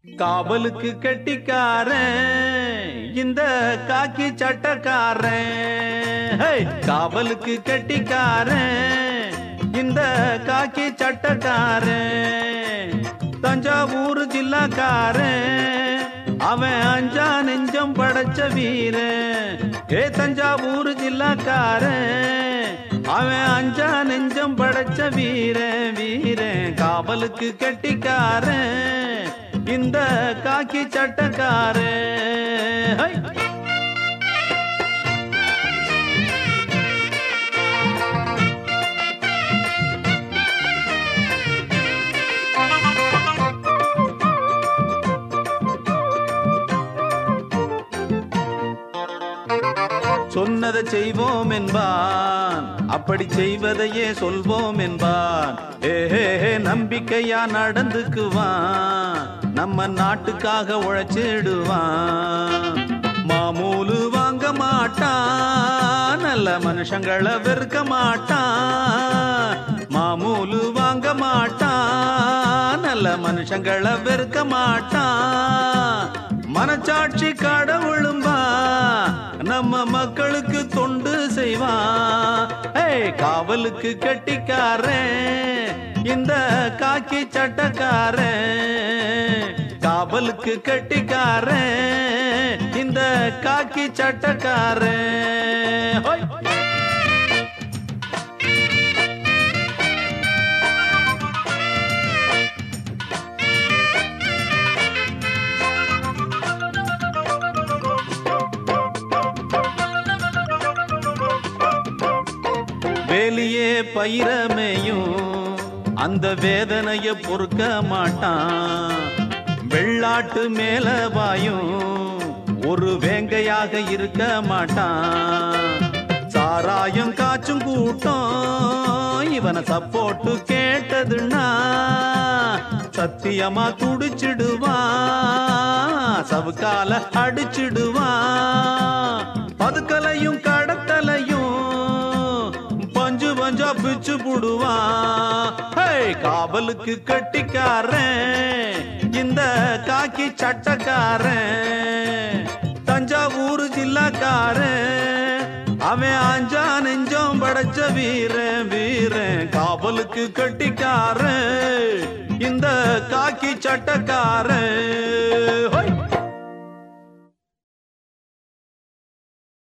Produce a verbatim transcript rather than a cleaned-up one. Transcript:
காவலுக்கு கட்டிக்காரன் இந்த காக்கி சட்டக்காரன். காவலுக்கு கட்டிக்காரன் இந்த காக்கி சட்டக்காரன். தஞ்சாவூர் ஜில்லாக்காரன் அவன் அஞ்சா நெஞ்சம் படைச்ச வீரன். ஏ தஞ்சாவூர் ஜில்லாக்காரன் அவன் அஞ்சா நெஞ்சம் படைச்ச வீரன் வீரன். காவலுக்கு கட்டிக்காரன் இந்த காக்கி சட்டக்காரன். சொன்னதை செய்வோம் என்பான், அப்படி செய்வதையே சொல்வோம் என்பான். ஏஹே நம்பிக்கையா நடந்துக்குவான், நம்ம நாட்டுக்காக உழைச்சிடுவான். மாமூலு வாங்க மாட்டான், நல்ல மனுஷங்களை வெறுக்க மாட்டான். மாமூலு வாங்க மாட்டான், நல்ல மனுஷங்களை வெறுக்க மாட்டான். மனச்சாட்சி கடவுளும்பா, நம்ம மக்களுக்கு தொண்டு செய்வான். காவலுக்கு கட்டிக்காரன் இந்த காக்கி சட்டக்காரன். காவலுக்கு கட்டிக்காரன் இந்த காக்கி சட்டக்காரன். வேலியே பயிரமையும் அந்த வேதனைய பொறுக்க மாட்டான். வெள்ளாட்டு மேல வாயும் ஒரு வேங்கையாக இருக்க மாட்டான். சாராயம் காச்சும் கூட்டம் இவனை சப்போட்டு கேட்டதுன்னா சத்தியமா துடிச்சிடுவான், சவுக்கால அடிச்சிடுவான். பதுக்கலையும் கடத்தலையும் பஞ்சு பஞ்சா பிச்சு புடுவான். காவலுக்கு கட்டிக்காரன் இந்த காக்கி சட்டக்காரன். தஞ்சாவூர் ஜில்லாக்காரன் அவன் அஞ்சா நெஞ்சம் படைச்ச வீரன் வீரன். காவலுக்கு கட்டிக்காரன் இந்த காக்கி சட்டக்காரன்.